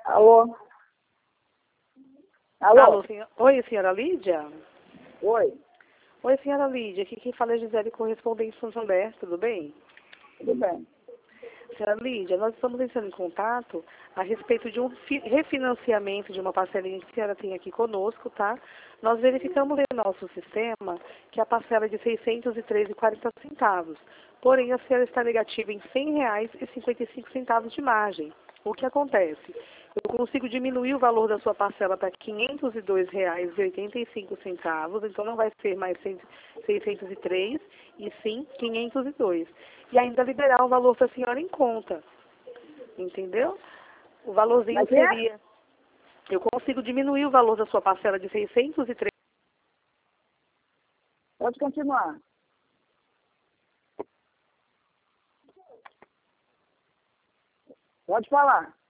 Alô? Alô? Alô, Oi, senhora Lídia? Oi, Oi, senhora Lídia. Aqui quem fala é Gisele, correspondente São José, tudo bem? tudo bem. Senhora Lídia, nós estamos entrando em contato a respeito de um refinanciamento de uma parcelinha que a senhora tem aqui conosco, tá? Nós verificamos em nosso sistema que a parcela é de R$ 603,40. Porém, a senhora está negativa em R$ 100,55 de margem. O que acontece? Eu consigo diminuir o valor da sua parcela para R$ 502,85, então não vai ser mais 603, e sim 502. E ainda liberar o valor para a senhora em conta, entendeu? O valorzinho Mas seria... Eu consigo diminuir o valor da sua parcela de 603. Pode continuar. Pode falar.